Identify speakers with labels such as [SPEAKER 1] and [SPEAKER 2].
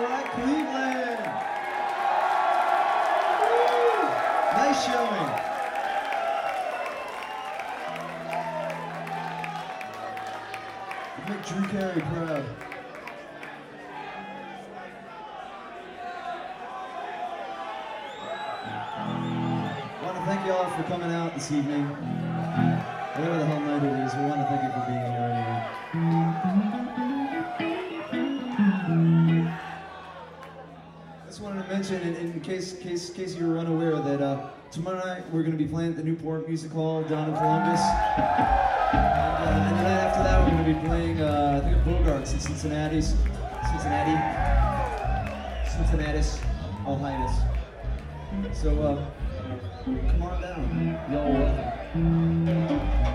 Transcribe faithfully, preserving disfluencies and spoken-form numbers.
[SPEAKER 1] right, Cleveland. Woo. Nice showing. Make Drew Carey proud. I want to thank you all for coming out this evening. Whatever the hell night it is, we want to thank you for being here anyway. I just wanted to mention, in, in case, case, case you were unaware, that uh, tomorrow night we're going to be playing at the Newport Music Hall down in Columbus. And, uh, and the night after that we're going to be playing, uh, I think, at Bogart's in Cincinnati's, Cincinnati, Cincinnatus, Ohio. So, uh, come on down. Y'all welcome.